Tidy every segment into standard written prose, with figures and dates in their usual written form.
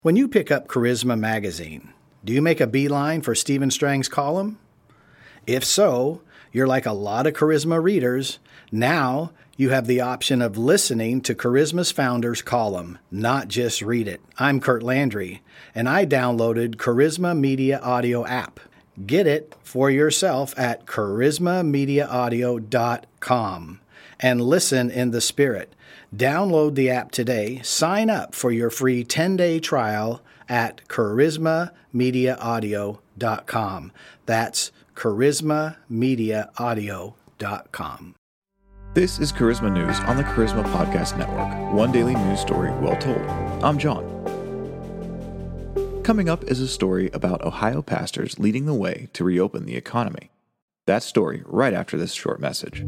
When you pick up Charisma Magazine, do you make a beeline for Stephen Strang's column? If so, you're like a lot of Charisma readers. Now you have the option of listening to Charisma's founder's column, not just read it. I'm Kurt Landry, and I downloaded Charisma Media Audio app. Get it for yourself at charismamediaaudio.com and listen in the Spirit. Download the app today. Sign up for your free 10-day trial at charismamediaaudio.com. That's charismamediaaudio.com. This is Charisma News on the Charisma Podcast Network. One daily news story well told. I'm John. Coming up is a story about Ohio pastors leading the way to reopen the economy. That story right after this short message.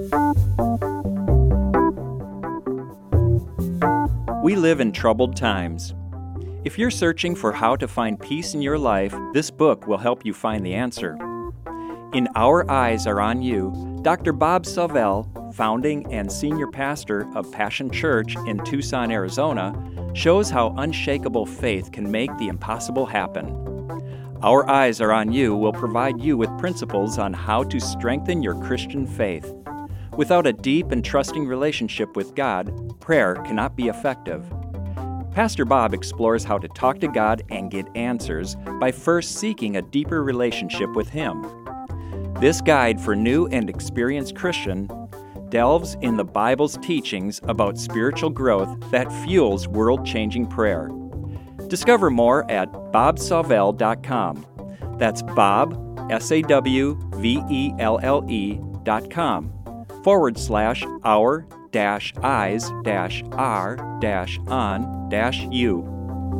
We live in troubled times. If you're searching for how to find peace in your life, this book will help you find the answer. In Our Eyes Are on You, Dr. Bob Savell, founding and senior pastor of Passion Church in Tucson, Arizona, shows how unshakable faith can make the impossible happen. Our Eyes Are on You will provide you with principles on how to strengthen your Christian faith. Without a deep and trusting relationship with God, prayer cannot be effective. Pastor Bob explores how to talk to God and get answers by first seeking a deeper relationship with Him. This guide for new and experienced Christian delves in the Bible's teachings about spiritual growth that fuels world-changing prayer. Discover more at bobsavell.com. That's Bob, SAWVELLE.com/our-eyes-are-on-you.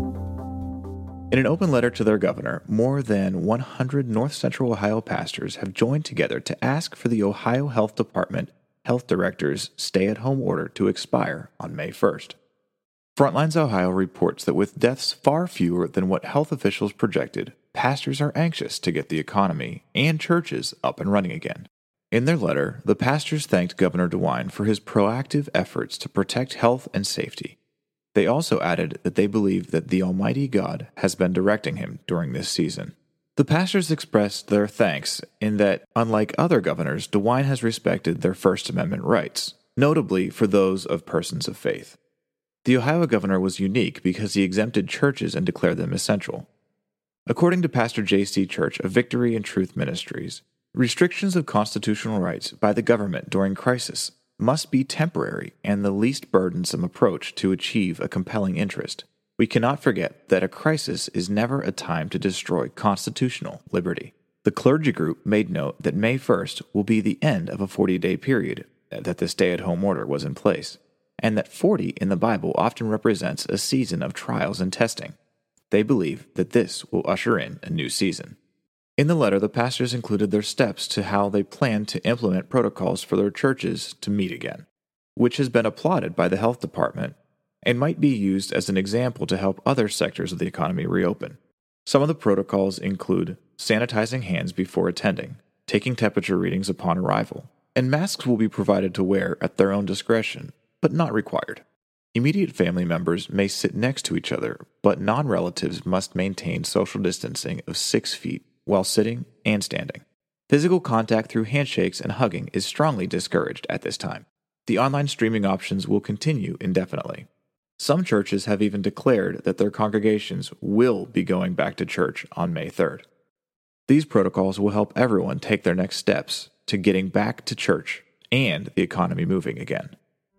In an open letter to their governor, more than 100 North Central Ohio pastors have joined together to ask for the Ohio Health Department Health Director's stay-at-home order to expire on May 1st. Frontlines Ohio reports that with deaths far fewer than what health officials projected, pastors are anxious to get the economy and churches up and running again. In their letter, the pastors thanked Governor DeWine for his proactive efforts to protect health and safety. They also added that they believe that the Almighty God has been directing him during this season. The pastors expressed their thanks in that, unlike other governors, DeWine has respected their First Amendment rights, notably for those of persons of faith. The Ohio governor was unique because he exempted churches and declared them essential. According to Pastor J.C. Church of Victory and Truth Ministries, restrictions of constitutional rights by the government during crisis must be temporary and the least burdensome approach to achieve a compelling interest. We cannot forget that a crisis is never a time to destroy constitutional liberty. The clergy group made note that May 1st will be the end of a 40-day period that the stay-at-home order was in place, and that 40 in the Bible often represents a season of trials and testing. They believe that this will usher in a new season. In the letter, the pastors included their steps to how they plan to implement protocols for their churches to meet again, which has been applauded by the health department and might be used as an example to help other sectors of the economy reopen. Some of the protocols include sanitizing hands before attending, taking temperature readings upon arrival, and masks will be provided to wear at their own discretion, but not required. Immediate family members may sit next to each other, but non-relatives must maintain social distancing of 6 feet while sitting and standing. Physical contact through handshakes and hugging is strongly discouraged at this time. The online streaming options will continue indefinitely. Some churches have even declared that their congregations will be going back to church on May 3rd. These protocols will help everyone take their next steps to getting back to church and the economy moving again.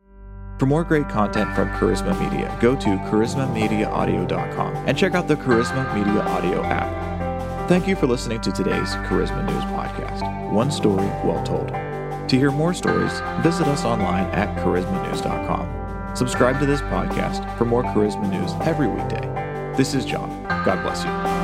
For more great content from Charisma Media, go to charismamediaaudio.com and check out the Charisma Media Audio app. Thank you for listening to today's Charisma News Podcast. One story well told. To hear more stories, visit us online at charismanews.com. Subscribe to this podcast for more Charisma News every weekday. This is John. God bless you.